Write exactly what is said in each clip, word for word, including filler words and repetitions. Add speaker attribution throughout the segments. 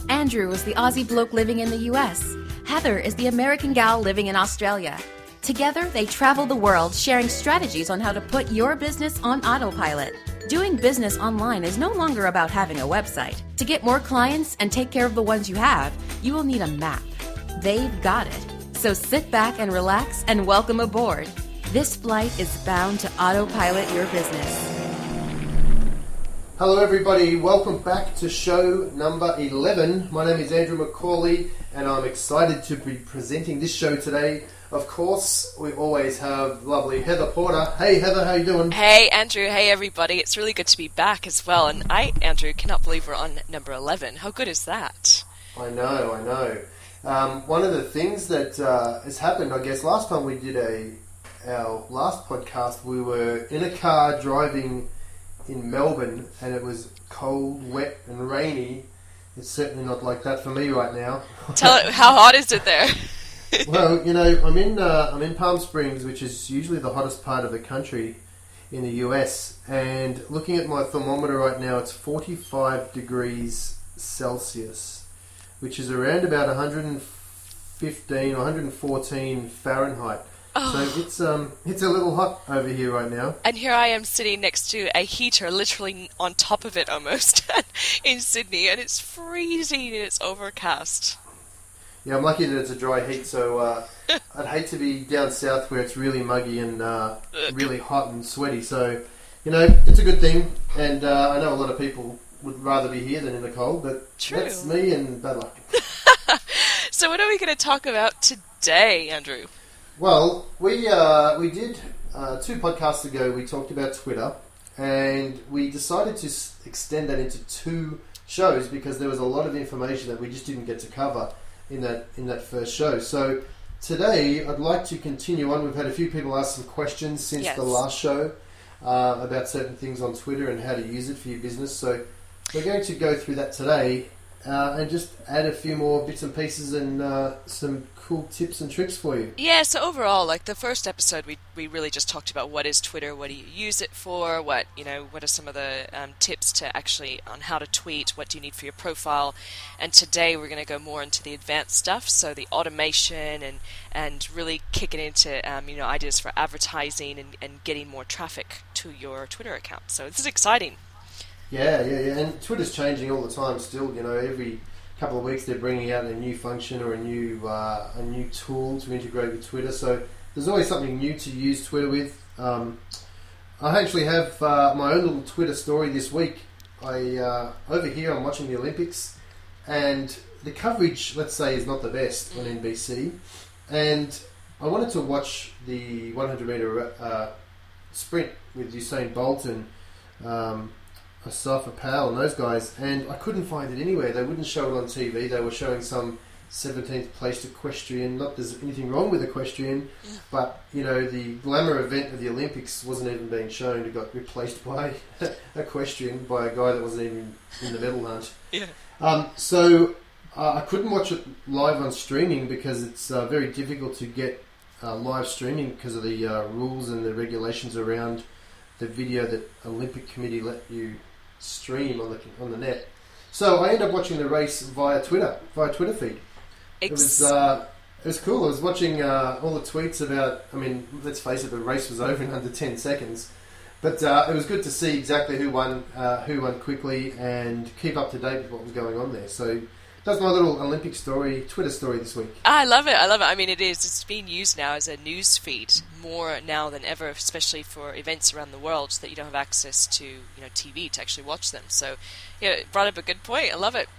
Speaker 1: Andrew is the Aussie bloke living in the U S. Heather is the American gal living in Australia. Together, they travel the world sharing strategies on how to put your business on autopilot. Doing business online is no longer about having a website. To get more clients and take care of the ones you have, you will need a map. They've got it. So sit back and relax and welcome aboard. This flight is bound to autopilot your business.
Speaker 2: Hello everybody, welcome back to show number eleven. My name is Andrew McCauley and I'm excited to be presenting this show today. Of course, we always have lovely Heather Porter. Hey Heather, how you doing?
Speaker 3: Hey Andrew, hey everybody. It's really good to be back as well. And I, Andrew, cannot believe we're on number eleven. How good is that?
Speaker 2: I know, I know. Um, one of the things that uh, has happened, I guess, last time we did a our last podcast, we were in a car driving in Melbourne and it was cold, wet and rainy. It's certainly not like that for me right now.
Speaker 3: Tell it, how hot is it there?
Speaker 2: Well, you know, I'm in uh, I'm in Palm Springs, which is usually the hottest part of the country in the U S, and looking at my thermometer right now, it's forty-five degrees Celsius, which is around about one hundred fifteen or one hundred fourteen Fahrenheit. Oh. So it's um it's a little hot over here right now.
Speaker 3: And here I am sitting next to a heater, literally on top of it almost, in Sydney, and it's freezing and it's overcast.
Speaker 2: Yeah, I'm lucky that it's a dry heat, so uh, I'd hate to be down south where it's really muggy and uh, really hot and sweaty. So, you know, it's a good thing, and uh, I know a lot of people would rather be here than in the cold, but
Speaker 3: True.
Speaker 2: That's me and bad luck.
Speaker 3: So what are we going to talk about today, Andrew?
Speaker 2: Well, we uh, we did uh, two podcasts ago. We talked about Twitter, and we decided to s- extend that into two shows because there was a lot of information that we just didn't get to cover in that in that first show. So today, I'd like to continue on. We've had a few people ask some questions since
Speaker 3: yes.
Speaker 2: the last show uh, about certain things on Twitter and how to use it for your business. So we're going to go through that today uh, and just add a few more bits and pieces and uh, some cool tips and tricks for you.
Speaker 3: Yeah, so overall, like the first episode, we we really just talked about what is Twitter, what do you use it for, what, you know, what are some of the um, tips to actually on how to tweet, what do you need for your profile, and today we're going to go more into the advanced stuff, so the automation and and really kicking into um, you know ideas for advertising and, and getting more traffic to your Twitter account. So this is exciting.
Speaker 2: Yeah, yeah, yeah, and Twitter's changing all the time still, you know, every couple of weeks they're bringing out a new function or a new uh, a new tool to integrate with Twitter, so there's always something new to use Twitter with. Um, I actually have uh, my own little Twitter story this week. I uh, over here I'm watching the Olympics, and the coverage, let's say, is not the best on N B C, and I wanted to watch the one hundred meter uh, sprint with Usain Bolt and um, Asafa Powell and those guys, and I couldn't find it anywhere. They wouldn't show it on T V. They were showing some seventeenth placed equestrian. Not there's anything wrong with equestrian, but you know the glamour event of the Olympics wasn't even being shown. It got replaced by equestrian by a guy that wasn't even in the medal hunt.
Speaker 3: Yeah.
Speaker 2: Um, so uh, I couldn't watch it live on streaming because it's uh, very difficult to get uh, live streaming because of the uh, rules and the regulations around the video that Olympic Committee let you stream on the on the net. So I ended up watching the race via Twitter, via Twitter feed. It was uh, it was cool. I was watching uh, all the tweets about. I mean, let's face it, the race was over in under ten seconds, but uh, it was good to see exactly who won, uh, who won quickly, and keep up to date with what was going on there. So that's my little Olympic story, Twitter story this week.
Speaker 3: I love it. I love it. I mean, it is. It's being used now as a news feed more now than ever, especially for events around the world that you don't have access to, you know, T V to actually watch them. So, yeah, it brought up a good point. I love it.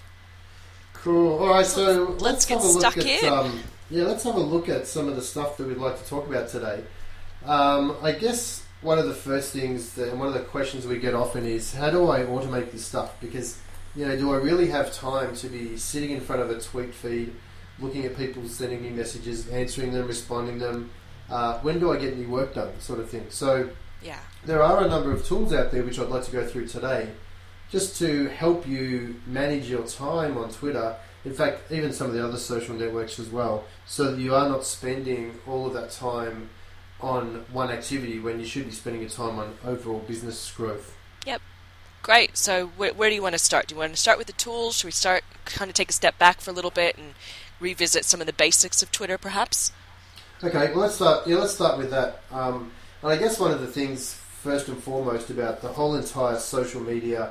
Speaker 2: Cool. All right, so let's,
Speaker 3: let's
Speaker 2: have
Speaker 3: get
Speaker 2: a look
Speaker 3: stuck
Speaker 2: at
Speaker 3: in.
Speaker 2: Um, yeah, let's have a look at some of the stuff that we'd like to talk about today. Um, I guess one of the first things that, and one of the questions we get often is, how do I automate this stuff? Because you know, do I really have time to be sitting in front of a tweet feed, looking at people sending me messages, answering them, responding them? Uh, when do I get any work done, sort of thing? So
Speaker 3: yeah,
Speaker 2: there are a number of tools out there which I'd like to go through today, just to help you manage your time on Twitter. In fact, even some of the other social networks as well, so that you are not spending all of that time on one activity when you should be spending your time on overall business growth.
Speaker 3: Yep. Great. So wh- where do you want to start? Do you want to start with the tools? Should we start, kind of take a step back for a little bit and revisit some of the basics of Twitter, perhaps?
Speaker 2: Okay, well, let's start. Yeah, let's start with that. Um, and I guess one of the things, first and foremost, about the whole entire social media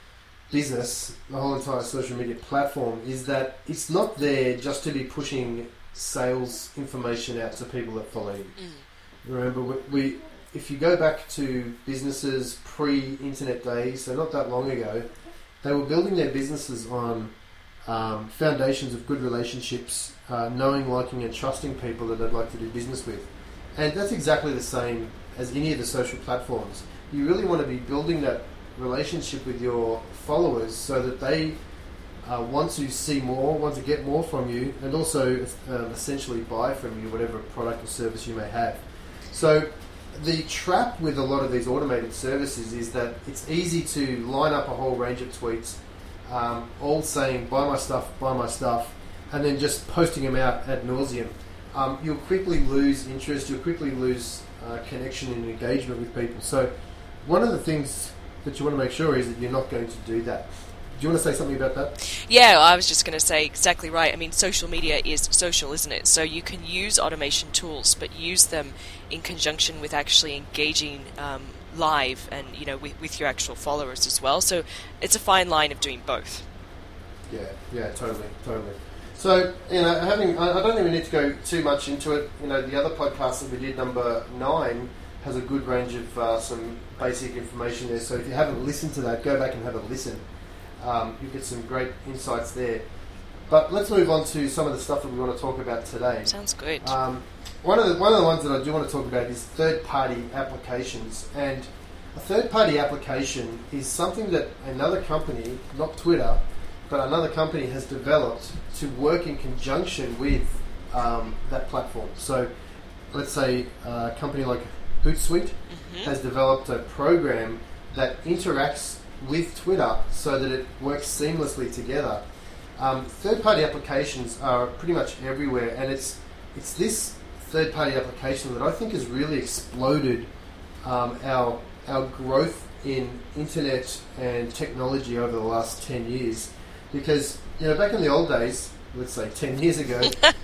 Speaker 2: business, the whole entire social media platform, is that it's not there just to be pushing sales information out to people that follow you. Mm. Remember, we, we if you go back to businesses pre-internet days, so not that long ago, they were building their businesses on um, foundations of good relationships, uh, knowing, liking and trusting people that they'd like to do business with. And that's exactly the same as any of the social platforms. You really want to be building that relationship with your followers so that they uh, want to see more, want to get more from you, and also uh, essentially buy from you whatever product or service you may have. So the trap with a lot of these automated services is that it's easy to line up a whole range of tweets, um, all saying buy my stuff, buy my stuff, and then just posting them out ad nauseum. Um, you'll quickly lose interest, you'll quickly lose uh, connection and engagement with people. So one of the things that you want to make sure is that you're not going to do that. Do you want to say something about that?
Speaker 3: Yeah, I was just going to say exactly right. I mean, social media is social, isn't it? So you can use automation tools, but use them in conjunction with actually engaging um, live and, you know, with, with your actual followers as well. So it's a fine line of doing both.
Speaker 2: Yeah, yeah, totally, totally. So, you know, having I, I don't even need to go too much into it. You know, the other podcast that we did, number nine, has a good range of uh, some basic information there. So if you haven't listened to that, go back and have a listen. Um, you get some great insights there. But let's move on to some of the stuff that we want to talk about today.
Speaker 3: Sounds good.
Speaker 2: Um, one of the one of the ones that I do want to talk about is third-party applications. And a third-party application is something that another company, not Twitter, but another company has developed to work in conjunction with um, that platform. So let's say a company like Hootsuite mm-hmm. has developed a program that interacts with Twitter so that it works seamlessly together. Um, third-party applications are pretty much everywhere, and it's it's this third-party application that I think has really exploded um, our our growth in internet and technology over the last ten years. Because, you know, back in the old days, let's say ten years ago,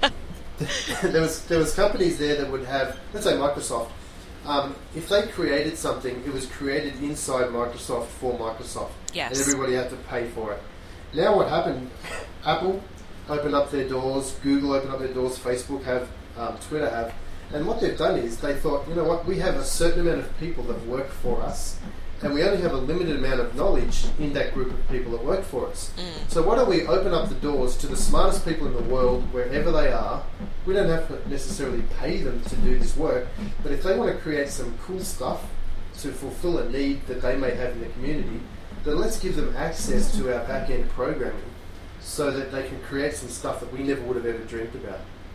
Speaker 2: there was there was companies there that would have, let's say Microsoft. Um, if they created something, it was created inside Microsoft for Microsoft.
Speaker 3: Yes.
Speaker 2: And everybody had to pay for it. Now what happened, Apple opened up their doors, Google opened up their doors, Facebook have, um, Twitter have, and what they've done is they thought, you know what, we have a certain amount of people that work for us, and we only have a limited amount of knowledge in that group of people that work for us. Mm. So why don't we open up the doors to the smartest people in the world, wherever they are. We don't have to necessarily pay them to do this work, but if they want to create some cool stuff to fulfill a need that they may have in the community, then let's give them access to our back-end programming so that they can create some stuff that we never would have ever dreamed about.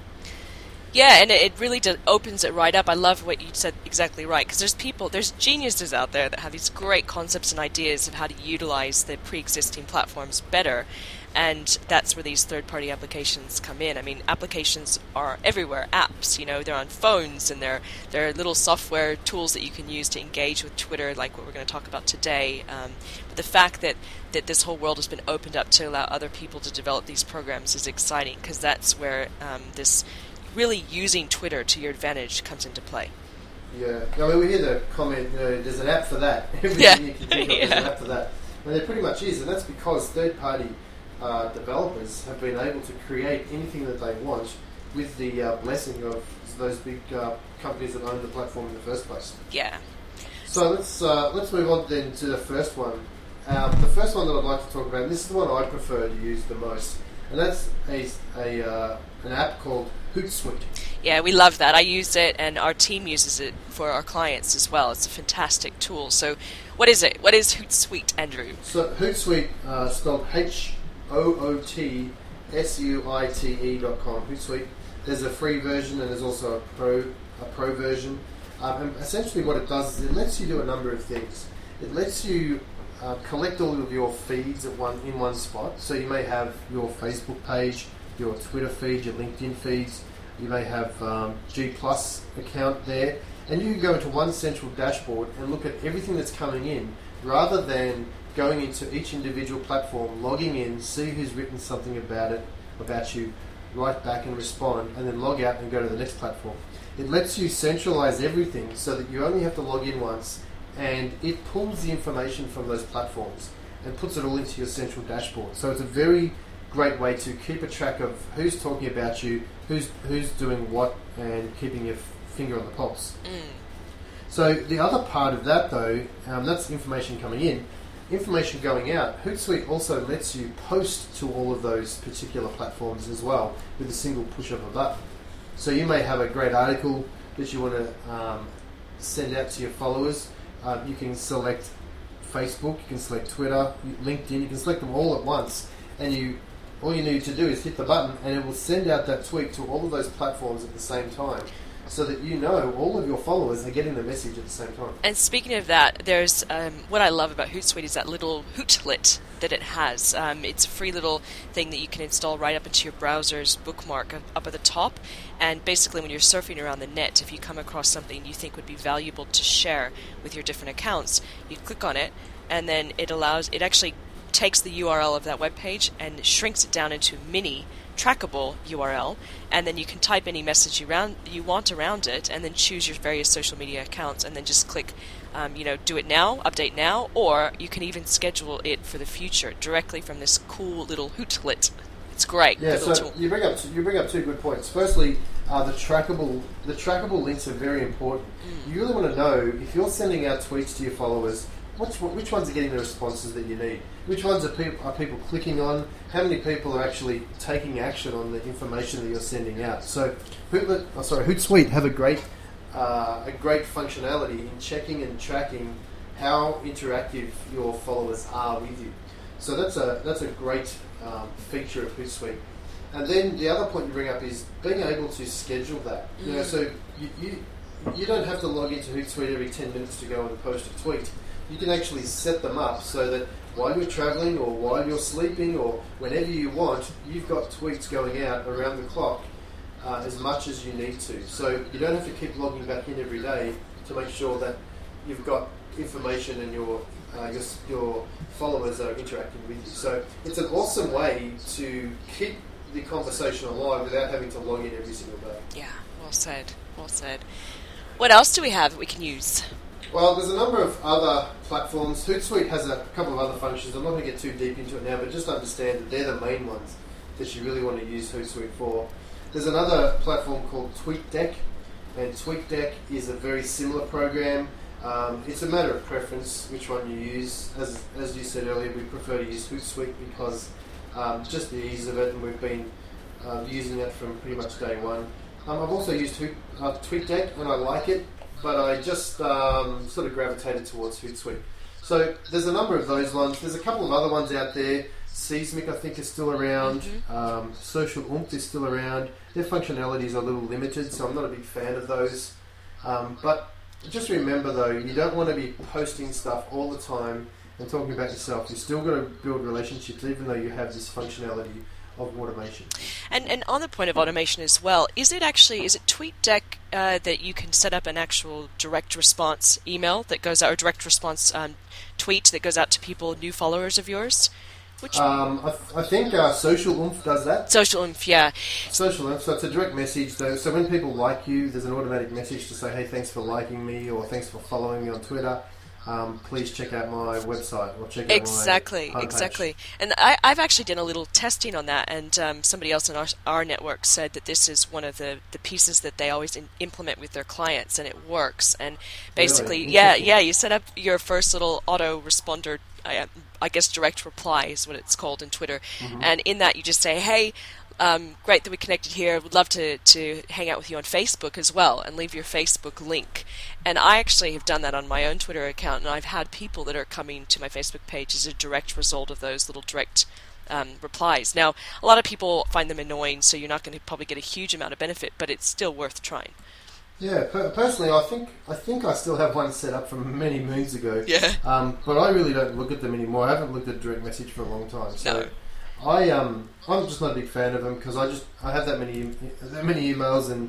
Speaker 3: Yeah, and it really does, opens it right up. I love what you said, exactly right, because there's people, there's geniuses out there that have these great concepts and ideas of how to utilize the pre-existing platforms better, and that's where these third-party applications come in. I mean, applications are everywhere, apps, you know, they're on phones, and they're, they're little software tools that you can use to engage with Twitter, like what we're going to talk about today. Um, but the fact that, that this whole world has been opened up to allow other people to develop these programs is exciting, because that's where um, this really using Twitter to your advantage comes into play.
Speaker 2: Yeah, I mean, we hear the comment, you know, there's an app for that. Everything
Speaker 3: yeah.
Speaker 2: you can think of,
Speaker 3: yeah.
Speaker 2: there's an app for that. And there pretty much is, and that's because third-party uh, developers have been able to create anything that they want with the uh, blessing of those big uh, companies that own the platform in the first place.
Speaker 3: Yeah.
Speaker 2: So let's uh, let's move on then to the first one. Um, the first one that I'd like to talk about, and this is the one I prefer to use the most, and that's a, a uh, an app called Hootsuite.
Speaker 3: Yeah, we love that. I use it, and our team uses it for our clients as well. It's a fantastic tool. So what is it? What is Hootsuite, Andrew?
Speaker 2: So Hootsuite, uh, spelled H O O T S U I T E dot com, Hootsuite. There's a free version, and there's also a pro a pro version. Um, and essentially what it does is it lets you do a number of things. It lets you uh, collect all of your feeds at one in one spot. So you may have your Facebook page, your Twitter feed, your LinkedIn feeds. You may have um, G Plus account there, and you can go into one central dashboard and look at everything that's coming in, rather than going into each individual platform, logging in, see who's written something about it, about you, write back and respond, and then log out and go to the next platform. It lets you centralize everything so that you only have to log in once, and it pulls the information from those platforms and puts it all into your central dashboard. So it's a very great way to keep a track of who's talking about you, who's who's doing what, and keeping your f- finger on the pulse. Mm. So the other part of that, though, um, that's information coming in. Information going out, Hootsuite also lets you post to all of those particular platforms as well with a single push of a button. So you may have a great article that you want to um, send out to your followers. Uh, you can select Facebook, you can select Twitter, LinkedIn, you can select them all at once, and you all you need to do is hit the button and it will send out that tweet to all of those platforms at the same time, so that you know all of your followers are getting the message at the same time.
Speaker 3: And speaking of that, there's um, what I love about Hootsuite is that little Hootlet that it has. Um, it's a free little thing that you can install right up into your browser's bookmark up at the top. And basically when you're surfing around the net, if you come across something you think would be valuable to share with your different accounts, you click on it, and then it allows, it actually takes the U R L of that web page and shrinks it down into a mini trackable U R L, and then you can type any message you, round, you want around it, and then choose your various social media accounts, and then just click, um, you know, do it now, update now, or you can even schedule it for the future directly from this cool little Hootlet. It's great.
Speaker 2: Yeah, so you bring up you bring up two good points. Firstly, uh, the trackable the trackable links are very important. Mm. You really want to know if you're sending out tweets to your followers, Which, which ones are getting the responses that you need? Which ones are people, are people clicking on? How many people are actually taking action on the information that you're sending out? So, Hootlet, oh, sorry, Hootsuite have a great uh, a great functionality in checking and tracking how interactive your followers are with you. So that's a that's a great um, feature of Hootsuite. And then the other point you bring up is being able to schedule that. Mm. You know, so you, you you don't have to log into Hootsuite every ten minutes to go and post a tweet. You can actually set them up so that while you're travelling or while you're sleeping or whenever you want, you've got tweets going out around the clock uh, as much as you need to. So you don't have to keep logging back in every day to make sure that you've got information and your uh, your, your followers are interacting with you. So it's an awesome way to keep the conversation alive without having to log in every single day.
Speaker 3: Yeah, well said, well said. What else do we have that we can use?
Speaker 2: Well, there's a number of other platforms. Hootsuite has a couple of other functions. I'm not going to get too deep into it now, but just understand that they're the main ones that you really want to use Hootsuite for. There's another platform called TweetDeck, and TweetDeck is a very similar program. Um, it's a matter of preference which one you use. As as you said earlier, we prefer to use Hootsuite because um, just the ease of it, and we've been uh, using it from pretty much day one. Um, I've also used Hoot, uh, TweetDeck, and I like it, but I just um, sort of gravitated towards Hootsuite. So there's a number of those ones. There's a couple of other ones out there. Seismic, I think, is still around. Mm-hmm. Um, Social Oomph is still around. Their functionality is a little limited, so I'm not a big fan of those. Um, but just remember, though, you don't want to be posting stuff all the time and talking about yourself. You're still going to build relationships, even though you have this functionality of automation.
Speaker 3: And and on the point of automation as well, is it actually, is it TweetDeck uh, that you can set up an actual direct response email that goes out, or direct response um, tweet that goes out to people, new followers of yours? Which
Speaker 2: um, I, th- I think uh, Social Oomph does that.
Speaker 3: Social Oomph, yeah.
Speaker 2: Social Oomph, so it's a direct message, though. So when people like you, there's an automatic message to say, hey, thanks for liking me, or thanks for following me on Twitter. Um, please check out my website or check out
Speaker 3: exactly,
Speaker 2: my homepage.
Speaker 3: Exactly. And I, I've actually done a little testing on that, and um, somebody else in our, our network said that this is one of the, the pieces that they always in, implement with their clients, and it works. And basically,
Speaker 2: really?
Speaker 3: yeah, yeah, you set up your first little autoresponder, I, I guess direct reply is what it's called in Twitter, mm-hmm. and in that you just say, hey, Um, great that we connected here. Would love to, to hang out with you on Facebook as well, and leave your Facebook link. And I actually have done that on my own Twitter account, and I've had people that are coming to my Facebook page as a direct result of those little direct um, replies. Now, a lot of people find them annoying, so you're not going to probably get a huge amount of benefit, but it's still worth trying.
Speaker 2: Yeah, per- personally, I think I think I still have one set up from many moons ago.
Speaker 3: Yeah.
Speaker 2: Um, but I really don't look at them anymore. I haven't looked at direct message for a long time. So.
Speaker 3: No.
Speaker 2: I um I'm just not a big fan of them because I just I have that many that many emails and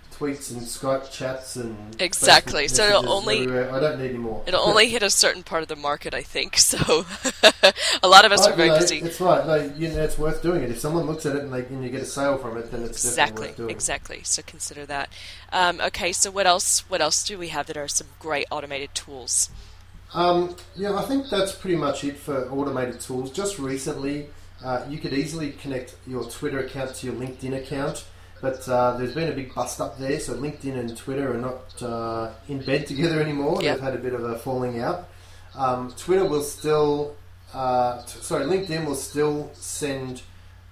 Speaker 2: tweets and Skype chats and
Speaker 3: exactly.
Speaker 2: Facebook
Speaker 3: so it'll only
Speaker 2: everywhere. I don't need any more.
Speaker 3: It'll only hit a certain part of the market, I think. So a lot of us
Speaker 2: but,
Speaker 3: are very
Speaker 2: you know,
Speaker 3: busy.
Speaker 2: It's right. No, you know, it's worth doing it. If someone looks at it and, they, and you get a sale from it, then it's
Speaker 3: exactly,
Speaker 2: definitely worth doing.
Speaker 3: Exactly. So consider that. Um, okay. So what else? What else do we have that are some great automated tools?
Speaker 2: Um, yeah, I think that's pretty much it for automated tools. Just recently, uh, you could easily connect your Twitter account to your LinkedIn account. But uh, there's been a big bust up there, so LinkedIn and Twitter are not uh, in bed together anymore.
Speaker 3: Yep.
Speaker 2: They've had a bit of a falling out. Um, Twitter will still, uh, t- sorry, LinkedIn will still send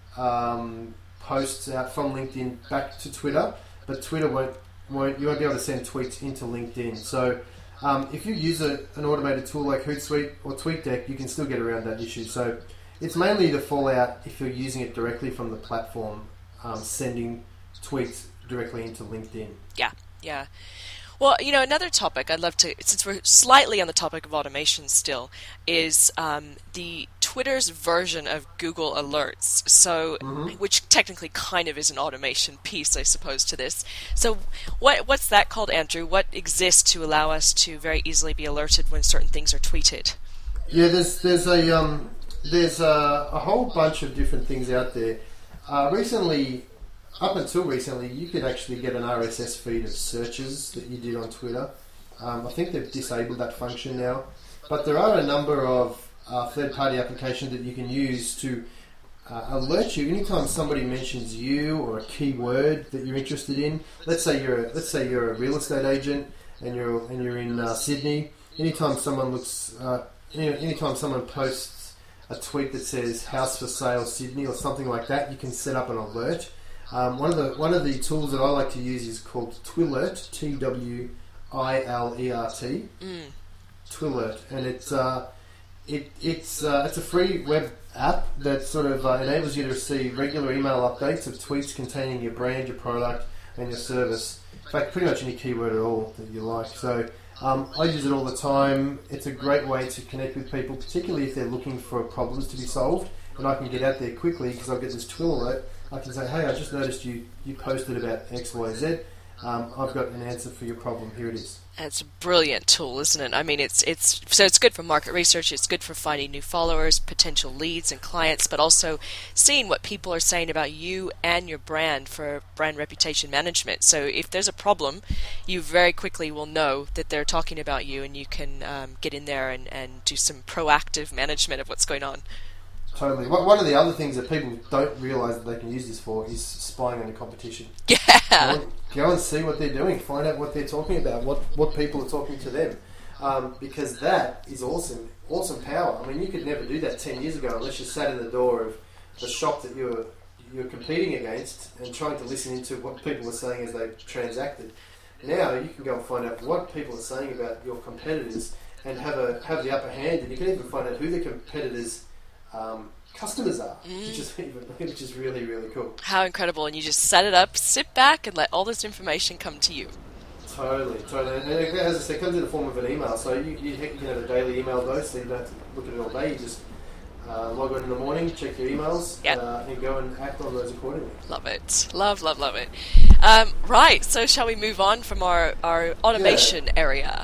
Speaker 2: um, posts out from LinkedIn back to Twitter, but Twitter won't, won't you won't be able to send tweets into LinkedIn. So um, if you use a, an automated tool like Hootsuite or TweetDeck, you can still get around that issue. So it's mainly the fallout if you're using it directly from the platform, um, sending tweets directly into LinkedIn.
Speaker 3: Yeah, yeah. Well, you know, another topic I'd love to, since we're slightly on the topic of automation still, is um, the Twitter's version of Google Alerts. So,
Speaker 2: mm-hmm.
Speaker 3: which technically kind of is an automation piece, I suppose, to this. So, what what's that called, Andrew? What exists to allow us to very easily be alerted when certain things are tweeted?
Speaker 2: Yeah, there's there's a um, there's a, a whole bunch of different things out there. Uh, recently. Up until recently, you could actually get an R S S feed of searches that you did on Twitter. Um, I think they've disabled that function now. But there are a number of uh, third-party applications that you can use to uh, alert you anytime somebody mentions you or a keyword that you're interested in. Let's say you're a, let's say you're a real estate agent and you're and you're in uh, Sydney. Anytime someone looks, uh, any, anytime someone posts a tweet that says "House for Sale Sydney" or something like that, you can set up an alert. Um, one of the one of the tools that I like to use is called Twilert, T W I L E R T,
Speaker 3: mm.
Speaker 2: Twilert, and it's uh, it it's uh, it's a free web app that sort of uh, enables you to receive regular email updates of tweets containing your brand, your product, and your service. In fact, pretty much any keyword at all that you like. So um, I use it all the time. It's a great way to connect with people, particularly if they're looking for problems to be solved, and I can get out there quickly because I'll get this Twilert. I can say, hey, I just noticed you, you posted about X, Y, Z. Um, I've got an answer for your problem. Here it is.
Speaker 3: It's a brilliant tool, isn't it? I mean, it's it's so it's good for market research. It's good for finding new followers, potential leads, and clients, but also seeing what people are saying about you and your brand for brand reputation management. So if there's a problem, you very quickly will know that they're talking about you, and you can um, get in there and, and do some proactive management of what's going on.
Speaker 2: Totally. One of the other things that people don't realise that they can use this for is spying on the competition.
Speaker 3: Yeah.
Speaker 2: Go and, go and see what they're doing. Find out what they're talking about. What what people are talking to them, um, because that is awesome. Awesome power. I mean, you could never do that ten years ago unless you sat in the door of the shop that you're you're competing against and trying to listen into what people are saying as they transacted. Now you can go and find out what people are saying about your competitors and have a have the upper hand, and you can even find out who the competitors. Um, customers are,
Speaker 3: mm.
Speaker 2: which is which is really really cool.
Speaker 3: How incredible! And you just set it up, sit back, and let all this information come to you.
Speaker 2: Totally, totally. And as I said, it comes in the form of an email, so you, you can have a daily email dose, so you don't have to look at it all day. You just uh, log on in the morning, check your emails,
Speaker 3: yep.
Speaker 2: uh, and go and act on those accordingly.
Speaker 3: Love it, love, love, love it. Um, right. So, shall we move on from our our automation yeah. area?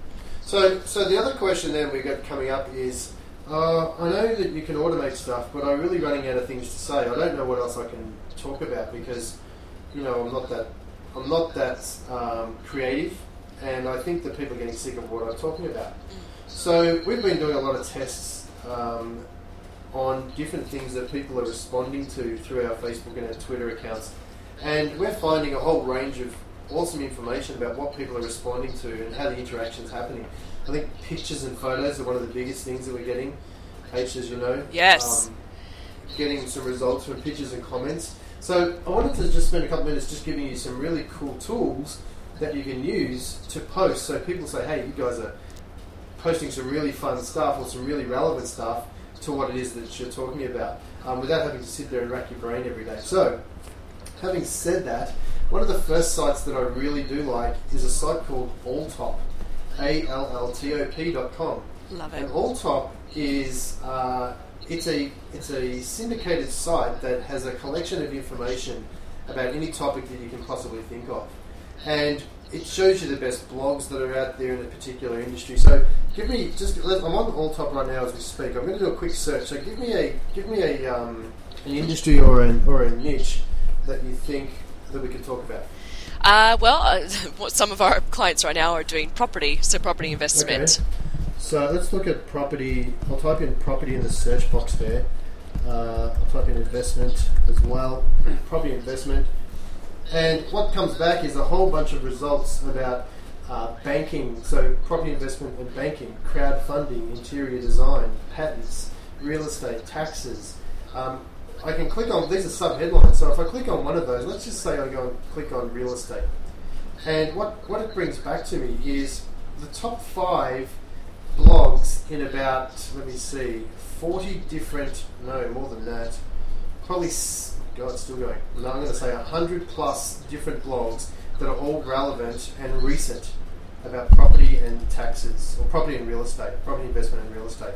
Speaker 2: So, so the other question then we got coming up is. Uh, I know that you can automate stuff, but I'm really running out of things to say. I don't know what else I can talk about because, you know, I'm not that I'm not that um, creative, and I think that people are getting sick of what I'm talking about. So we've been doing a lot of tests um, on different things that people are responding to through our Facebook and our Twitter accounts, and we're finding a whole range of awesome information about what people are responding to and how the interaction's happening. I think pictures and photos are one of the biggest things that we're getting, H, as you know.
Speaker 3: Yes.
Speaker 2: Um, getting some results from pictures and comments. So I wanted to just spend a couple of minutes just giving you some really cool tools that you can use to post. So people say, hey, you guys are posting some really fun stuff or some really relevant stuff to what it is that you're talking about um, without having to sit there and rack your brain every day. So having said that, one of the first sites that I really do like is a site called Alltop. A L L T O P dot com.
Speaker 3: Love it.
Speaker 2: And Alltop is uh, it's a it's a syndicated site that has a collection of information about any topic that you can possibly think of. and it shows you the best blogs that are out there in a particular industry. So give me just. I'm on Alltop right now as we speak. I'm going to do a quick search. So give me a give me a um, an industry or an or a niche that you think that we can talk about.
Speaker 3: Uh, well, uh, what some of our clients right now are doing property, so property investment.
Speaker 2: Okay. So let's look at property. I'll type in property in the search box there. Uh, I'll type in investment as well. Property investment. And what comes back is a whole bunch of results about uh, banking, so property investment and banking, crowdfunding, interior design, patents, real estate, taxes. Um, I can click on, these are sub-headlines, so if I click on one of those, let's just say I go and click on real estate. And what, what it brings back to me is the top five blogs in about, let me see, forty different, no, more than that, probably, God, it's still going. No, I'm going to say one hundred plus different blogs that are all relevant and recent about property and taxes, or property and real estate, property investment and real estate.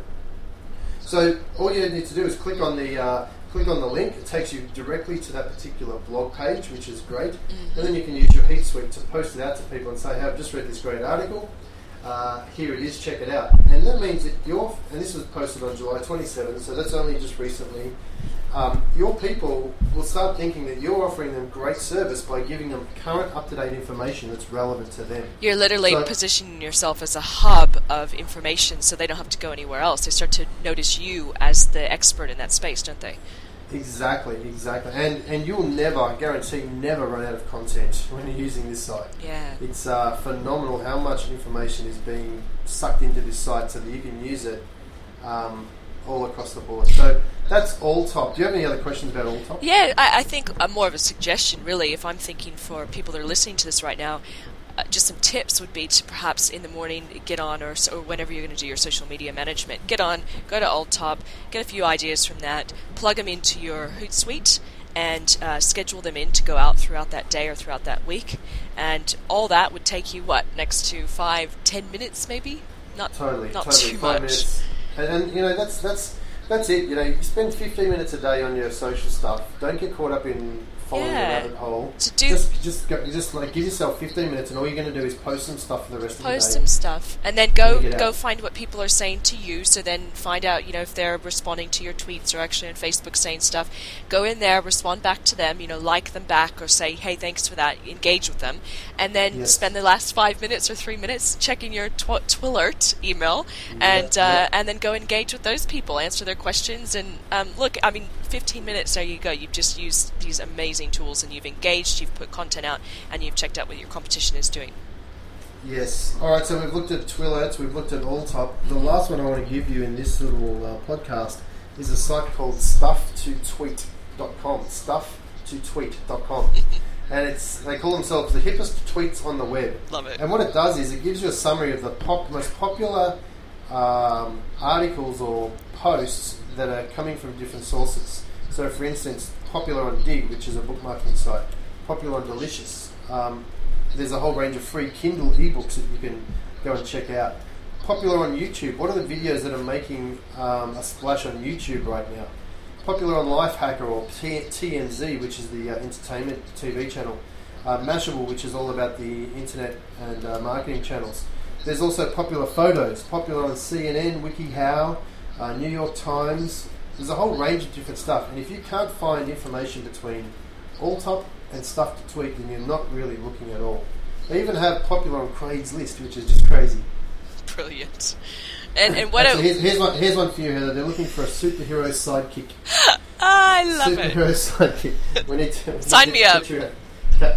Speaker 2: So all you need to do is click on the uh, click on the link. It takes you directly to that particular blog page, which is great. Mm-hmm. And then you can use your Hootsuite to post it out to people and say, hey, I've just read this great article. Uh, here it is, check it out. And that means that your, and this was posted on July twenty-seventh, so that's only just recently, um, your people will start thinking that you're offering them great service by giving them current, up-to-date information that's relevant to them.
Speaker 3: You're literally
Speaker 2: so,
Speaker 3: positioning yourself as a hub of information so they don't have to go anywhere else. They start to notice you as the expert in that space, don't they?
Speaker 2: Exactly, exactly. And and you'll never, I guarantee, never run out of content when you're using this site.
Speaker 3: Yeah.
Speaker 2: It's uh, phenomenal how much information is being sucked into this site so that you can use it um, all across the board. So that's Alltop. Do you have any other questions about Alltop?
Speaker 3: Yeah, I, I think uh, more of a suggestion, really, if I'm thinking for people that are listening to this right now, Uh, just some tips would be to perhaps in the morning get on, or, or whenever you're going to do your social media management, get on, go to Alltop, get a few ideas from that, plug them into your Hootsuite, and uh, schedule them in to go out throughout that day or throughout that week. And all that would take you, what, next to five, ten minutes maybe? Not
Speaker 2: totally,
Speaker 3: not
Speaker 2: totally.
Speaker 3: too
Speaker 2: Five
Speaker 3: much.
Speaker 2: minutes. And, and you know that's that's that's it. You know, you spend fifteen minutes a day on your social stuff. Don't get caught up in following
Speaker 3: Yeah.
Speaker 2: the rabbit hole.
Speaker 3: To do
Speaker 2: just just go, just like give yourself fifteen minutes, and all you're going to do is post some stuff for the rest of the day.
Speaker 3: Post some stuff, and then go
Speaker 2: Get
Speaker 3: go
Speaker 2: out.
Speaker 3: find what people are saying to you. So then find out, you know, if they're responding to your tweets or actually on Facebook saying stuff. Go in there, respond back to them, you know, like them back or say, hey, thanks for that. Engage with them, and then
Speaker 2: Yes.
Speaker 3: spend the last five minutes or three minutes checking your tw- Twilert email, and
Speaker 2: Yeah,
Speaker 3: uh,
Speaker 2: yeah.
Speaker 3: and then go engage with those people, answer their questions, and um, look, I mean, fifteen minutes. There you go. You've just used these amazing tools, and you've engaged, you've put content out, and you've checked out what your competition is doing.
Speaker 2: Yes. All right. So we've looked at Twillads, we've looked at Alltop. The last one I want to give you in this little uh, podcast is a site called stuff to tweet dot com. stuff to tweet dot com. And it's they call themselves the hippest tweets on the web.
Speaker 3: Love it.
Speaker 2: And what it does is it gives you a summary of the pop, most popular um, articles or posts that are coming from different sources. So, for instance, popular on Dig, which is a bookmarking site, popular on Delicious. Um, there's a whole range of free Kindle ebooks that you can go and check out. Popular on YouTube. What are the videos that are making um, a splash on YouTube right now? Popular on Lifehacker or T- TMZ, which is the uh, entertainment T V channel. Uh, Mashable, which is all about the internet and uh, marketing channels. There's also popular photos. Popular on C N N, WikiHow, uh, New York Times. There's a whole range of different stuff. And if you can't find information between Alltop and Stuff to Tweet, then you're not really looking at all. They even have popular on Craigslist, which is just crazy.
Speaker 3: Brilliant. And and what
Speaker 2: Actually,
Speaker 3: a,
Speaker 2: here's, here's one. Here's one for you, Heather. They're looking for a superhero sidekick.
Speaker 3: I love it.
Speaker 2: Superhero sidekick. We need to
Speaker 3: Sign
Speaker 2: we
Speaker 3: me
Speaker 2: need to
Speaker 3: up.
Speaker 2: get you a Cat,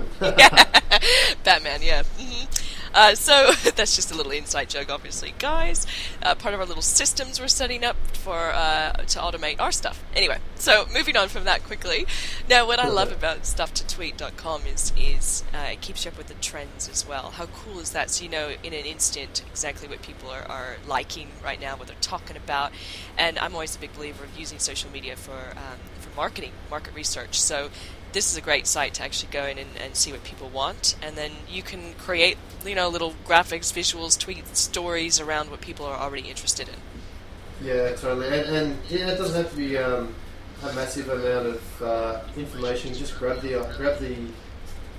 Speaker 2: Catwoman.
Speaker 3: Batman, yeah. Mm-hmm. Uh, so that's just a little inside joke, obviously, guys. Uh, part of our little systems we're setting up for uh, to automate our stuff. Anyway, so moving on from that quickly. Now, what I love about stuff to tweet dot com is is uh, it keeps you up with the trends as well. How cool is that? So you know in an instant exactly what people are, are liking right now, what they're talking about. And I'm always a big believer of using social media for um, for marketing, market research. So this is a great site to actually go in and, and see what people want, and then you can create, you know, little graphics, visuals, tweets, stories around what people are already interested in.
Speaker 2: Yeah, totally. And, and yeah, it doesn't have to be um, a massive amount of uh, information. Just grab the uh, grab the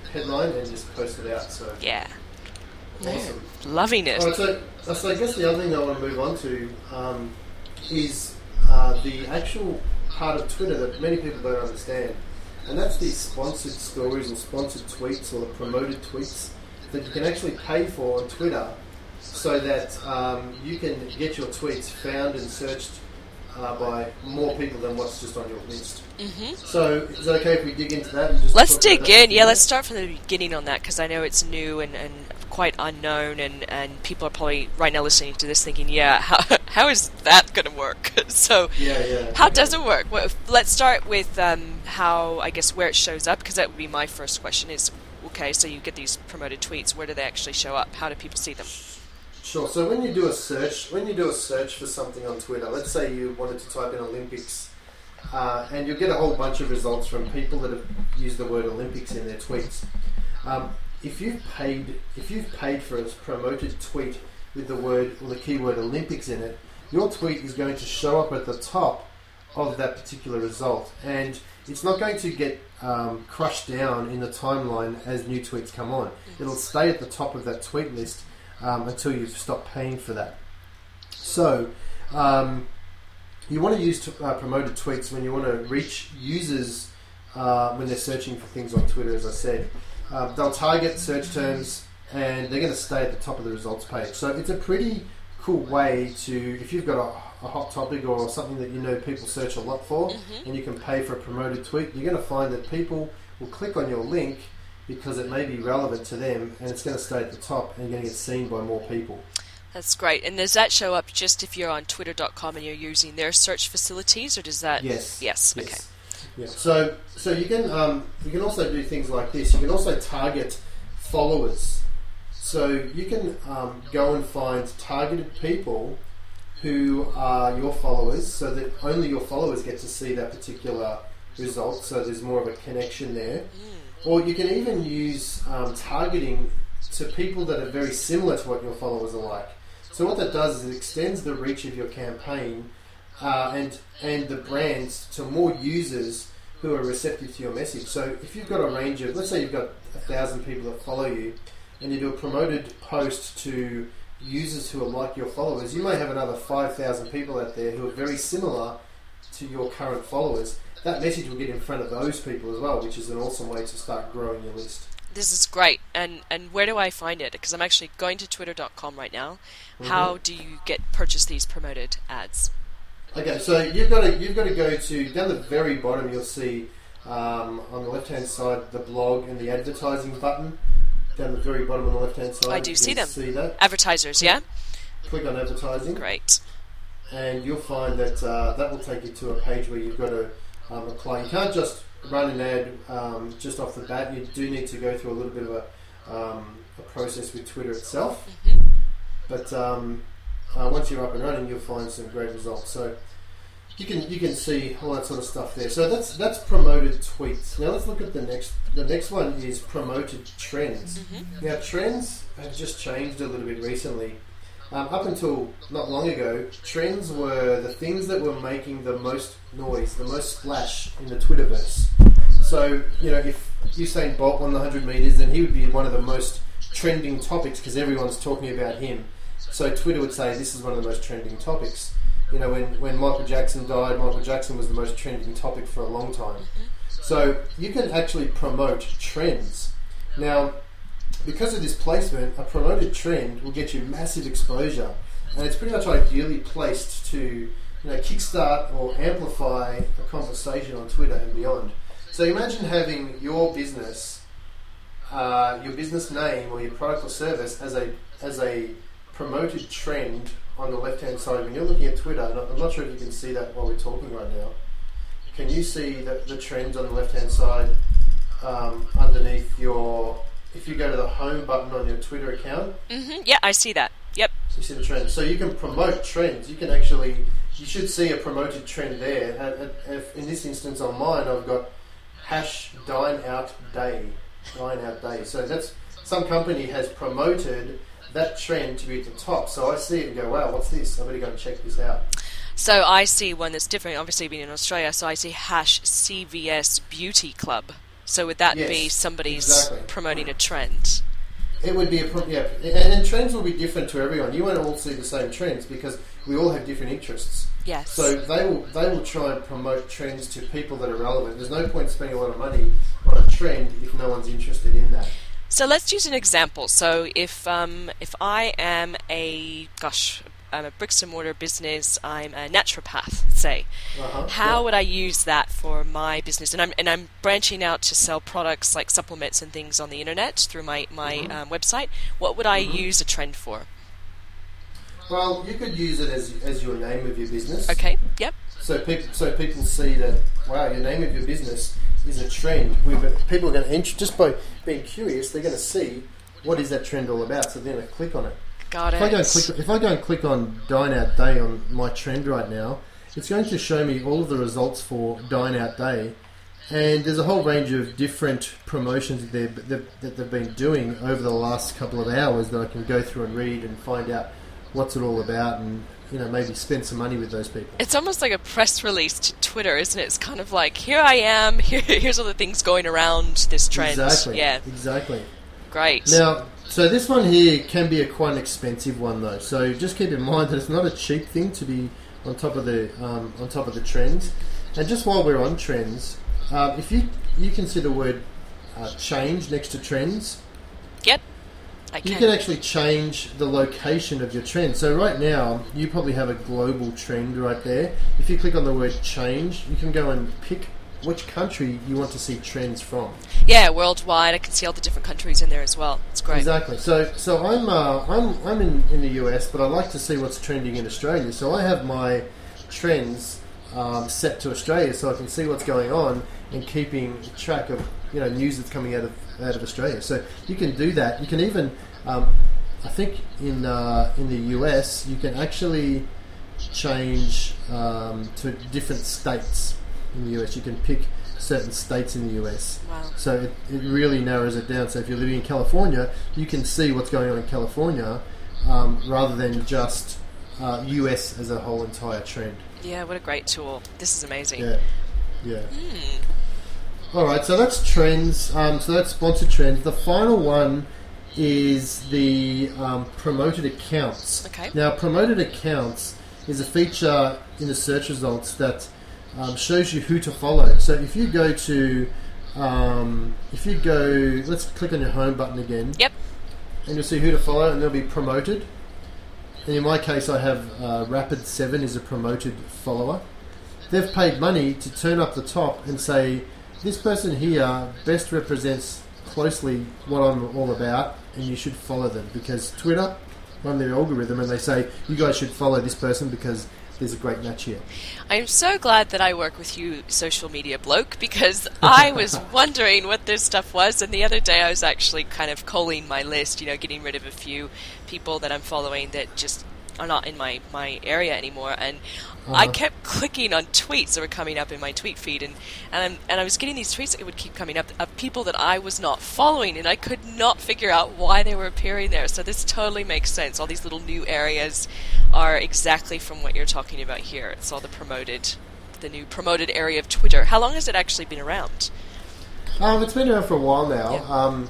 Speaker 2: headline and just post it out. So
Speaker 3: yeah,
Speaker 2: awesome,
Speaker 3: loving it.
Speaker 2: All right, so, so I guess the other thing I want to move on to um, is uh, the actual part of Twitter that many people don't understand, and that's the sponsored stories or sponsored tweets or the promoted tweets that you can actually pay for on Twitter, so that um, you can get your tweets found and searched uh, by more people than what's just on your list. Mm-hmm. So is it okay if we dig into that? And just
Speaker 3: let's dig in. Yeah, let's start from the beginning on that, because I know it's new and, and quite unknown, and, and people are probably right now listening to this thinking, yeah, how how is that going to work? So
Speaker 2: yeah, yeah.
Speaker 3: how does it work? Well, let's start with um, how, I guess, where it shows up, because that would be my first question is, okay, so you get these promoted tweets, where do they actually show up? How do people see them?
Speaker 2: Sure. So when you do a search, when you do a search for something on Twitter, let's say you wanted to type in Olympics, uh, and you'll get a whole bunch of results from people that have used the word Olympics in their tweets. Um, if you've paid, if you've paid for a promoted tweet with the word or the keyword Olympics in it, your tweet is going to show up at the top of that particular result, and it's not going to get um, crushed down in the timeline as new tweets come on. It'll stay at the top of that tweet list um, until you stop paying for that. So um, you want to use t- uh, promoted tweets when you want to reach users uh, when they're searching for things on Twitter, as I said. Uh, they'll target search terms and they're going to stay at the top of the results page. So it's a pretty cool way to, if you've got a, a hot topic or something that you know people search a lot for, mm-hmm. and you can pay for a promoted tweet, you're going to find that people will click on your link because it may be relevant to them, and it's going to stay at the top and you're going to get seen by more people.
Speaker 3: That's great. And does that show up just if you're on twitter dot com and you're using their search facilities, or does that...
Speaker 2: Yes.
Speaker 3: Yes,
Speaker 2: yes.
Speaker 3: Okay.
Speaker 2: Yeah. So, so you can um, you can also do things like this. You can also target followers. So you can um, go and find targeted people who are your followers, so that only your followers get to see that particular result. So there's more of a connection there. Mm. Or you can even use um, targeting to people that are very similar to what your followers are like. So what that does is it extends the reach of your campaign uh, and and the brands to more users who are receptive to your message. So if you've got a range of, let's say you've got a thousand people that follow you, and you do a promoted post to users who are like your followers, you may have another five thousand people out there who are very similar to your current followers. That message will get in front of those people as well, which is an awesome way to start growing your list.
Speaker 3: This is great. And and where do I find it? Because I'm actually going to twitter dot com right now. Mm-hmm. How do you get purchase these promoted ads?
Speaker 2: Okay, so you've got to you've got to go to down the very bottom. You'll see um, on the left hand side the blog and the advertising button. Down the very bottom on the left hand side,
Speaker 3: I do see them.
Speaker 2: See that?
Speaker 3: Advertisers, yeah.
Speaker 2: Click on advertising.
Speaker 3: Great.
Speaker 2: And you'll find that uh, that will take you to a page where you've got to um, apply. You can't just run an ad um, just off the bat. You do need to go through a little bit of a, um, a process with Twitter itself. Mm-hmm. But um, uh, once you're up and running, you'll find some great results. So you can you can see all that sort of stuff there. So that's that's promoted tweets. Now let's look at the next. The next one is promoted trends. Mm-hmm. Now trends have just changed a little bit recently. Um, up until not long ago, trends were the things that were making the most noise, the most splash in the Twitterverse. So, you know, if Usain Bolt won the one hundred metres, then he would be one of the most trending topics because everyone's talking about him. So Twitter would say this is one of the most trending topics. You know, when, when Michael Jackson died, Michael Jackson was the most trending topic for a long time. So you can actually promote trends. Now, because of this placement, a promoted trend will get you massive exposure, and it's pretty much ideally placed to, you know, kickstart or amplify a conversation on Twitter and beyond. So imagine having your business, uh, your business name or your product or service as a as a promoted trend on the left-hand side. When you're looking at Twitter, and I'm not sure if you can see that while we're talking right now. Can you see the, the trends on the left-hand side um, underneath your... If you go to the home button on your Twitter account...
Speaker 3: Mm-hmm. Yeah, I see that. Yep.
Speaker 2: You see the trends. So you can promote trends. You can actually... You should see a promoted trend there. And, and in this instance on mine, I've got hash dine out day. Dine out day. So that's... Some company has promoted that trend to be at the top. So I see it and go, wow, what's this? I better go and check this out.
Speaker 3: So I see one that's different, obviously being in Australia, so I see hash C V S Beauty Club. So would that
Speaker 2: Yes,
Speaker 3: be somebody's
Speaker 2: exactly.
Speaker 3: promoting a trend?
Speaker 2: It would be a pro- yeah, and, and trends will be different to everyone. You won't all see the same trends because we all have different interests.
Speaker 3: Yes.
Speaker 2: So they will they will try and promote trends to people that are relevant. There's no point spending a lot of money on a trend if no one's interested in that.
Speaker 3: So let's use an example. So if um, if I am a gosh, I'm a bricks and mortar business, I'm a naturopath, say.
Speaker 2: Uh-huh.
Speaker 3: How
Speaker 2: Yeah.
Speaker 3: would I use that for my business? And I'm and I'm branching out to sell products like supplements and things on the internet through my my
Speaker 2: Mhm.
Speaker 3: um, website. What would I
Speaker 2: Mhm.
Speaker 3: use a trend for?
Speaker 2: Well, you could use it as as your name of your business.
Speaker 3: Okay. Yep.
Speaker 2: So people so people see that wow, your name of your business is a trend. We've got, people are going to int- just by being curious, they're going to see what is that trend all about. So they're going to click on it.
Speaker 3: Got it.
Speaker 2: If I go and click, if I go and click on Dine Out Day on my trend right now, it's going to show me all of the results for Dine Out Day, and there's a whole range of different promotions that they've, that that they've been doing over the last couple of hours that I can go through and read and find out what's it all about, and you know maybe spend some money with those people.
Speaker 3: It's almost like a press release to Twitter, isn't it? It's kind of like, here I am, here, here's all the things going around this trend.
Speaker 2: Exactly.
Speaker 3: Yeah.
Speaker 2: Exactly.
Speaker 3: Great.
Speaker 2: Now, so this one here can be a quite an expensive one though. So just keep in mind that it's not a cheap thing to be on top of the um, on top of the trends. And just while we're on trends, uh, if you you consider the word uh, change next to trends,
Speaker 3: Yep. I can.
Speaker 2: you can actually change the location of your trend. So right now, you probably have a global trend right there. If you click on the word change, you can go and pick which country you want to see trends from.
Speaker 3: Yeah, worldwide. I can see all the different countries in there as well. It's great.
Speaker 2: Exactly. So, so I'm uh, I'm I'm in, in the U S, but I like to see what's trending in Australia. So I have my trends um, set to Australia, so I can see what's going on and keeping track of you know news that's coming out of out of Australia. So you can do that. You can even, um, I think in uh, in the U S, you can actually change um, to different states. In the U S, you can pick certain states in the U S.
Speaker 3: Wow.
Speaker 2: So it, it really narrows it down. So if you're living in California, you can see what's going on in California um, rather than just uh, U S as a whole entire trend.
Speaker 3: Yeah, what a great tool. This is amazing.
Speaker 2: Yeah, yeah.
Speaker 3: Mm.
Speaker 2: All right, so that's trends. Um, so that's sponsored trends. The final one is the um, promoted accounts.
Speaker 3: Okay.
Speaker 2: Now, promoted accounts is a feature in the search results that Um, shows you who to follow. So if you go to, um, if you go, let's click on your home button again.
Speaker 3: Yep.
Speaker 2: And you'll see who to follow, and they'll be promoted. And in my case, I have uh, Rapid seven is a promoted follower. They've paid money to turn up the top and say, this person here best represents closely what I'm all about, and you should follow them, because Twitter run their algorithm and they say, you guys should follow this person because there's a great match here.
Speaker 3: I'm so glad that I work with you, social media bloke, because I was wondering what this stuff was, and the other day I was actually kind of culling my list, you know, getting rid of a few people that I'm following that just are not in my, my area anymore, and uh-huh. I kept clicking on tweets that were coming up in my tweet feed, and and, I'm, and I was getting these tweets that would keep coming up of people that I was not following, and I could not figure out why they were appearing there. So this totally makes sense. All these little new areas are exactly from what you're talking about here. It's all the promoted, the new promoted area of Twitter. How long has it actually been around?
Speaker 2: Um, it's been around for a while now.
Speaker 3: Yeah.
Speaker 2: Um,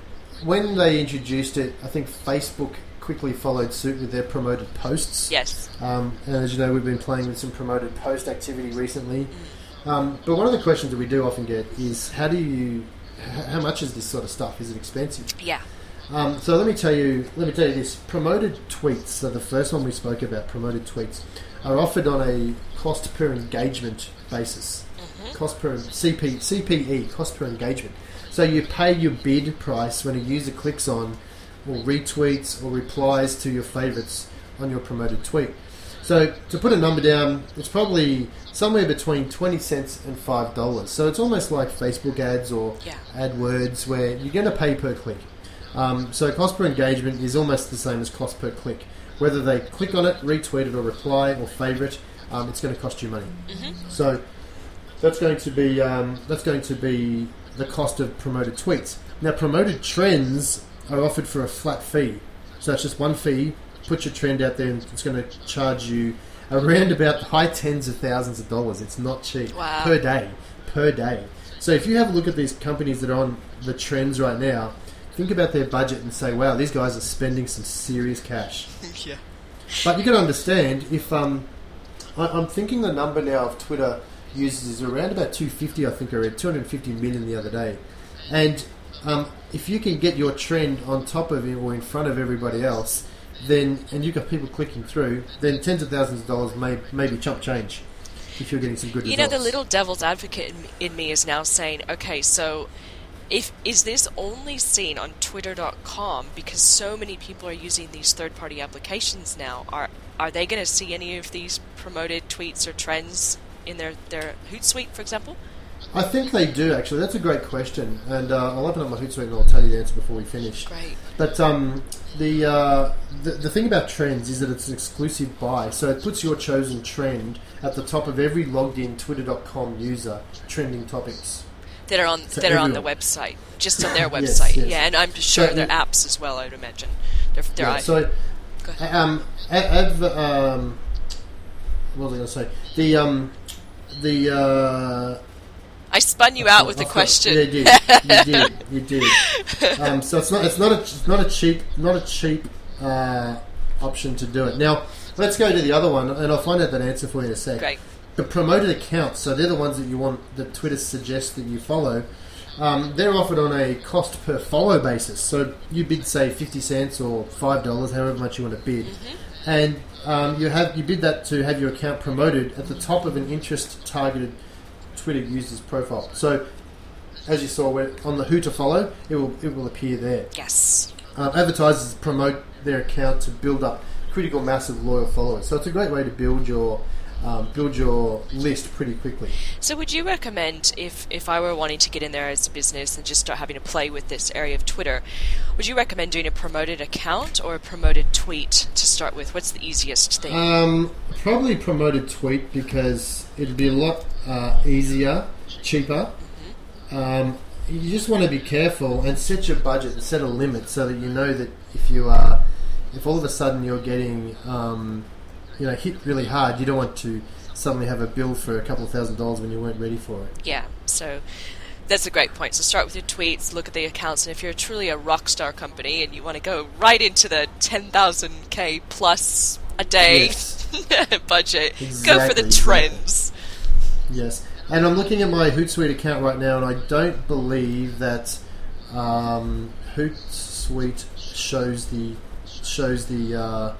Speaker 2: when they introduced it, I think Facebook quickly followed suit with their promoted posts.
Speaker 3: Yes.
Speaker 2: Um, and as you know, we've been playing with some promoted post activity recently. Um, but one of the questions that we do often get is, how do you, h- how much is this sort of stuff? Is it expensive?
Speaker 3: Yeah.
Speaker 2: Um, so let me tell you, let me tell you this: promoted tweets. So the first one we spoke about, promoted tweets, are offered on a cost per engagement basis. Mm-hmm. Cost per C P, C P E, cost per engagement. So you pay your bid price when a user clicks on, or retweets, or replies to your favourites on your promoted tweet. So to put a number down, it's probably somewhere between twenty cents and five dollars. So it's almost like Facebook ads or
Speaker 3: yeah.
Speaker 2: AdWords, where you're going to pay per click. Um, so cost per engagement is almost the same as cost per click. Whether they click on it, retweet it, or reply, or favourite, um, it's going to cost you money.
Speaker 3: Mm-hmm.
Speaker 2: So that's going to be um, that's going to be the cost of promoted tweets. Now, promoted trends are offered for a flat fee. So it's just one fee. Put your trend out there, and it's going to charge you around about the high tens of thousands of dollars. It's not cheap.
Speaker 3: Wow.
Speaker 2: Per day. per day. So if you have a look at these companies that are on the trends right now, think about their budget and say, wow, these guys are spending some serious cash.
Speaker 3: Yeah.
Speaker 2: But you got to understand, if um, I, I'm thinking the number now of Twitter users is around about two hundred fifty, I think I read, two hundred fifty million the other day. And um, if you can get your trend on top of it or in front of everybody else, then and you've got people clicking through, then tens of thousands of dollars may maybe chump change if you're getting some good
Speaker 3: you
Speaker 2: results.
Speaker 3: know, the little devil's advocate in, in me is now saying, okay, so if is this only seen on twitter dot com because so many people are using these third-party applications now? Are are they going to see any of these promoted tweets or trends in their, their Hootsuite, for example?
Speaker 2: I think they do, actually. That's a great question. And uh, I'll open up my Hootsuite and I'll tell you the answer before we finish.
Speaker 3: Great.
Speaker 2: But um, the, uh, the the thing about trends is that it's an exclusive buy. So it puts your chosen trend at the top of every logged-in twitter dot com user trending topics.
Speaker 3: That are on
Speaker 2: So
Speaker 3: that are on the
Speaker 2: everyone.
Speaker 3: website, just on their
Speaker 2: Yes,
Speaker 3: website.
Speaker 2: yes.
Speaker 3: Yeah, and I'm sure
Speaker 2: So
Speaker 3: their
Speaker 2: it-
Speaker 3: apps as well, I'd imagine. They're, they're
Speaker 2: Yeah,
Speaker 3: I-
Speaker 2: so,
Speaker 3: Go ahead.
Speaker 2: um, adv- um, what was I going to say? The um, the uh,
Speaker 3: I spun you out with the
Speaker 2: I thought-
Speaker 3: question.
Speaker 2: Yeah, you did. You did. You did. Um, so it's not. It's not a. It's not a cheap. Not a cheap uh, option to do it. Now let's go to the other one, and I'll find out that answer for you in a sec.
Speaker 3: Great.
Speaker 2: The promoted accounts. So they're the ones that you want. That Twitter suggests that you follow. Um, they're offered on a cost per follow basis. So you bid say fifty cents or five dollars, however much you want to bid,
Speaker 3: Mm-hmm.
Speaker 2: and um, you have you bid that to have your account promoted at the top of an interest targeted Twitter user's profile. So, as you saw, where on the who to follow, it will it will appear there.
Speaker 3: Yes.
Speaker 2: Uh, advertisers promote their account to build up critical mass of loyal followers. So it's a great way to build your um, build your list pretty quickly.
Speaker 3: So would you recommend, if, if I were wanting to get in there as a business and just start having to play with this area of Twitter, would you recommend doing a promoted account or a promoted tweet to start with? What's the easiest thing?
Speaker 2: Um, probably promoted tweet because it'd be a lot uh, easier, cheaper. Um, you just want to be careful and set your budget and set a limit so that you know that if you are, if all of a sudden you're getting, um, you know, hit really hard, you don't want to suddenly have a bill for a couple of thousand dollars when you weren't ready for it.
Speaker 3: Yeah, so that's a great point. So start with your tweets, look at the accounts, and if you're truly a rock star company and you want to go right into the ten thousand K plus a day
Speaker 2: Yes.
Speaker 3: budget, go for
Speaker 2: Exactly,
Speaker 3: the
Speaker 2: exactly.
Speaker 3: trends.
Speaker 2: Yes, and I'm looking at my Hootsuite account right now, and I don't believe that um, Hootsuite shows the shows the uh,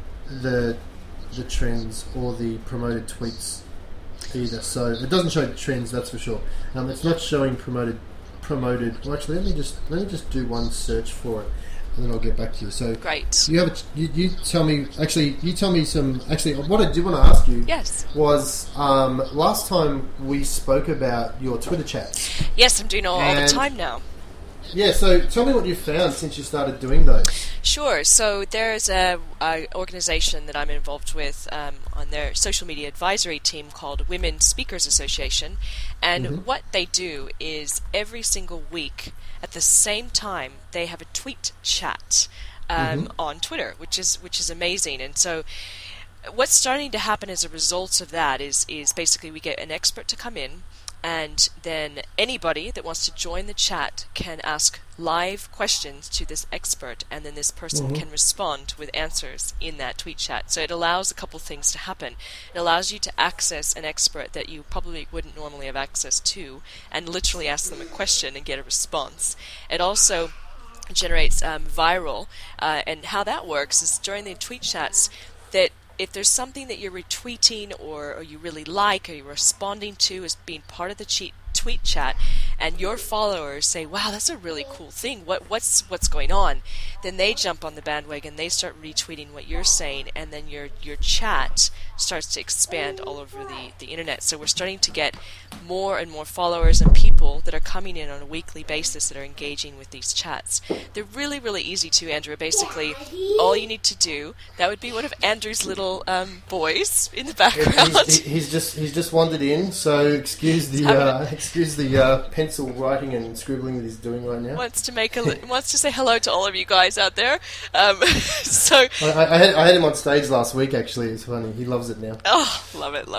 Speaker 2: the the trends or the promoted tweets either. So it doesn't show the trends, that's for sure. Um, it's not showing promoted promoted. Well, actually, let me just let me just do one search for it, and then I'll get back to you. So
Speaker 3: Great.
Speaker 2: you have a, you, you tell me actually you tell me some actually what I do want to ask you.
Speaker 3: Yes.
Speaker 2: Was um, last time we spoke about your Twitter chats.
Speaker 3: Yes, I'm doing all, all the
Speaker 2: And-
Speaker 3: time now.
Speaker 2: Yeah, so tell me what you found since you started doing those.
Speaker 3: Sure. So there's a, a organization that I'm involved with um, on their social media advisory team called Women Speakers Association, and
Speaker 2: Mm-hmm.
Speaker 3: what they do is every single week at the same time they have a tweet chat um,
Speaker 2: Mm-hmm.
Speaker 3: on Twitter, which is which is amazing. And so what's starting to happen as a result of that is is basically we get an expert to come in, and then anybody that wants to join the chat can ask live questions to this expert, and then this person
Speaker 2: Mhm.
Speaker 3: can respond with answers in that tweet chat. So it allows a couple things to happen. It allows you to access an expert that you probably wouldn't normally have access to and literally ask them a question and get a response. It also generates um, viral, uh, and how that works is during the tweet chats that if there's something that you're retweeting or, or you really like or you're responding to as being part of the cheat, tweet chat, and your followers say, wow, that's a really cool thing, what what's what's going on, then they jump on the bandwagon, they start retweeting what you're saying, and then your your chat starts to expand all over the, the internet. So we're starting to get more and more followers and people that are coming in on a weekly basis that are engaging with these chats. They're really, really easy to, Andrew. Basically, all you need to do, that would be one of Andrew's little um, boys in the background.
Speaker 2: He's, he's just he's just wandered in, so excuse the uh, excuse the uh, pencil writing and scribbling that he's doing right now.
Speaker 3: wants to make a li- wants to say hello to all of you guys out there. Um, so,
Speaker 2: I, I, had, I had him on stage last week. Actually, it's funny. He loves it now.
Speaker 3: oh, love it, love it.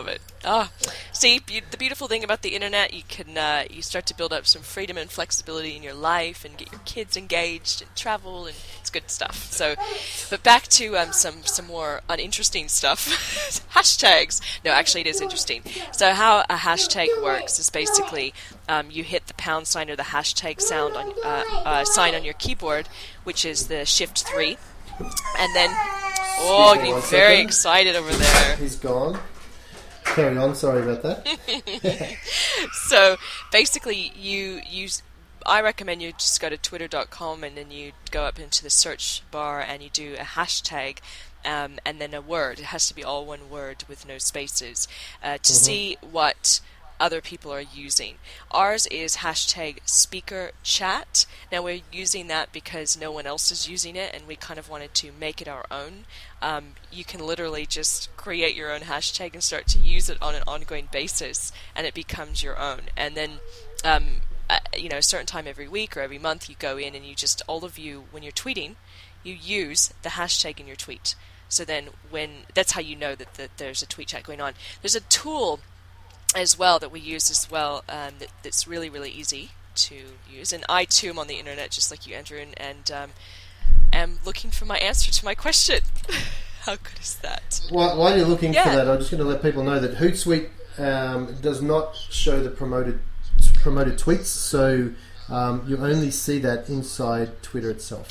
Speaker 3: Oh, see, be- the beautiful thing about the internet, you can uh, you start to build up some freedom and flexibility in your life, and get your kids engaged and travel, and it's good stuff. So, but back to um, some some more uninteresting stuff. Hashtags. No, actually, it is interesting. So, how a hashtag works is basically um, you hit the pound sign or the hashtag sound on uh, uh, sign on your keyboard, which is the Shift three, and then oh, getting very excited over there.
Speaker 2: He's gone. Carry on, sorry about that.
Speaker 3: So basically you use I recommend you just go to twitter dot com and then you go up into the search bar and you do a hashtag um, and then a word. It has to be all one word with no spaces uh, to mm-hmm. see what other people are using. Ours is hashtag speaker chat. Now we're using that because no one else is using it and we kind of wanted to make it our own. Um, you can literally just create your own hashtag and start to use it on an ongoing basis and it becomes your own. And then um, uh, you know, a certain time every week or every month you go in and you just, all of you, when you're tweeting, you use the hashtag in your tweet. So then when, that's how you know that, that there's a tweet chat going on. There's a tool as well that we use as well um, that, that's really, really easy to use. And I too am on the internet just like you, Andrew, and, and um, am looking for my answer to my question. How good is that?
Speaker 2: While, while you're looking
Speaker 3: yeah.
Speaker 2: for that, I'm just going to let people know that Hootsuite um, does not show the promoted promoted tweets, so um, you only see that inside Twitter itself.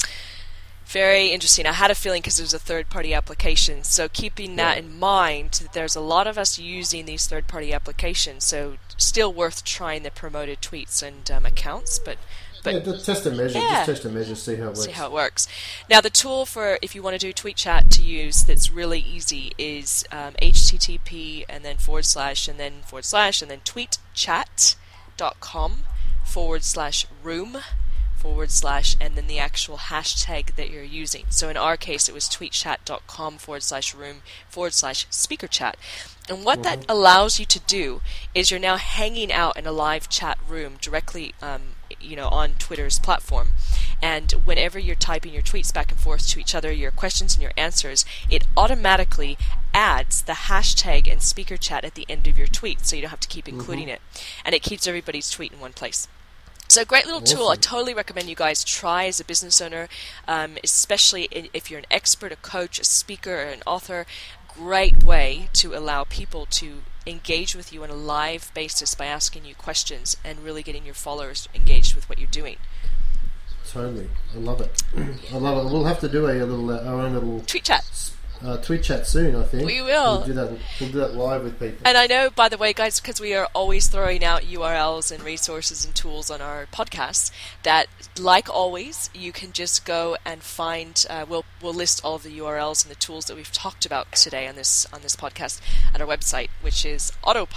Speaker 3: Very interesting. I had a feeling because it was a third-party application. So keeping that yeah. in mind, that there's a lot of us using these third-party applications. So still worth trying the promoted tweets and um, accounts. But, but
Speaker 2: yeah, just test and measure.
Speaker 3: Yeah.
Speaker 2: Just test and measure. See how it works.
Speaker 3: See how it works. Now the tool for if you want to do tweet chat to use that's really easy is um, H T T P and then forward slash and then forward slash and then tweetchat dot com forward slash room. forward slash and then the actual hashtag that you're using. So in our case it was tweetchat dot com forward slash room forward slash speaker chat. And what mm-hmm. that allows you to do is you're now hanging out in a live chat room directly um, you know, on Twitter's platform. And whenever you're typing your tweets back and forth to each other, your questions and your answers, it automatically adds the hashtag and speaker chat at the end of your tweet, so you don't have to keep including mm-hmm. it. And it keeps everybody's tweet in one place. So a great little awesome. tool. I totally recommend you guys try as a business owner, um, especially if you're an expert, a coach, a speaker, or an author. Great way to allow people to engage with you on a live basis by asking you questions and really getting your followers engaged with what you're doing.
Speaker 2: Totally. I love it. I love it. We'll have to do a, a little, uh, our own little
Speaker 3: tweet chat.
Speaker 2: Uh, tweet chat soon, I think.
Speaker 3: We will.
Speaker 2: We'll do that, we'll do that live with people.
Speaker 3: And I know, by the way, guys, because we are always throwing out U R Ls and resources and tools on our podcasts, that, like always, you can just go and find, uh, we'll we'll list all of the U R Ls and the tools that we've talked about today on this on this podcast at our website, which is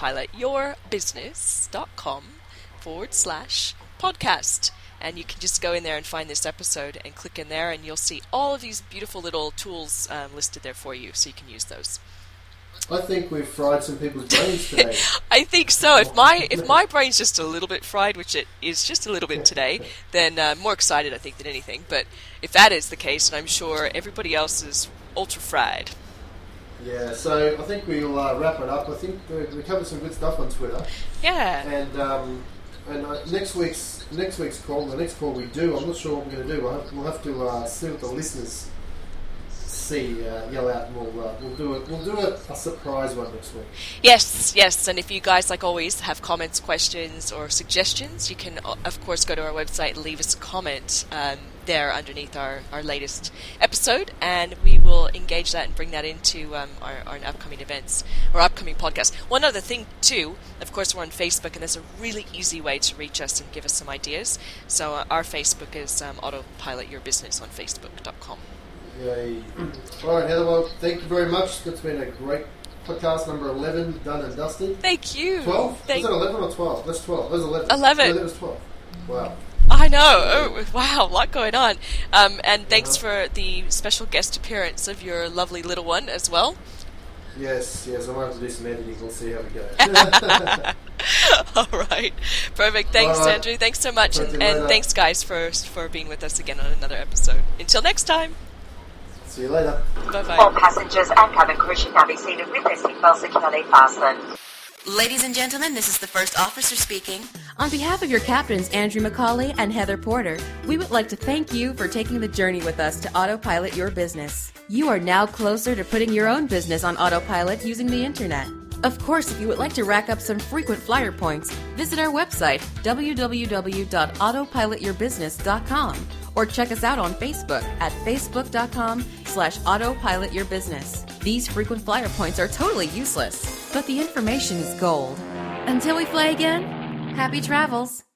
Speaker 3: autopilotyourbusiness.com forward slash podcast. And you can just go in there and find this episode and click in there and you'll see all of these beautiful little tools um, listed there for you, so you can use those.
Speaker 2: I think we've fried some people's brains today.
Speaker 3: I think so. If my if my brain's just a little bit fried, which it is just a little bit today, then uh, more excited, I think, than anything. But if that is the case, and I'm sure everybody else is ultra fried.
Speaker 2: Yeah, so I think we'll uh, wrap it up. I think we covered some good stuff on Twitter.
Speaker 3: Yeah.
Speaker 2: And um, and uh, next week's next week's call, the next call we do, I'm not sure what we're going to do. We'll have, we'll have to uh, see what the listeners see, uh, yell out, and we'll uh, we'll do it. We'll do a, a surprise one next week.
Speaker 3: Yes, yes. And if you guys, like always, have comments, questions, or suggestions, you can, of course, go to our website and leave us a comment um, there underneath our, our latest episode, and we will engage that and bring that into um, our, our upcoming events or upcoming podcasts. One other thing, too, of course, we're on Facebook, and there's a really easy way to reach us and give us some ideas. So uh, our Facebook is um, Autopilot Your Business on Facebook dot com.
Speaker 2: Yay. All right, Heather, well, thank you very much. That's been a great podcast, number eleven, done and dusted.
Speaker 3: Thank you.
Speaker 2: twelve?
Speaker 3: Thank
Speaker 2: was that eleven or twelve? That's twelve. That was eleven.
Speaker 3: eleven.
Speaker 2: No, that was twelve. Wow.
Speaker 3: I know. Oh, wow, a lot going on. Um, and thanks uh-huh. for the special guest appearance of your lovely little one as well.
Speaker 2: Yes, yes, I might have to do some editing. We'll see how we go.
Speaker 3: All right. Perfect. Thanks, right. Andrew. Thanks so much. And, and thanks, guys, for for being with us again on another episode. Until next time.
Speaker 2: See you later.
Speaker 3: Bye-bye.
Speaker 4: All passengers and cabin crew should now be seated with their seatbelts securely fastened.
Speaker 1: Ladies and gentlemen, this is the first officer speaking. On behalf of your captains, Andrew McCauley and Heather Porter, we would like to thank you for taking the journey with us to autopilot your business. You are now closer to putting your own business on autopilot using the internet. Of course, if you would like to rack up some frequent flyer points, visit our website, w w w dot autopilot your business dot com, or check us out on Facebook at facebook dot com slash autopilot your business. These frequent flyer points are totally useless, but the information is gold. Until we fly again, happy travels.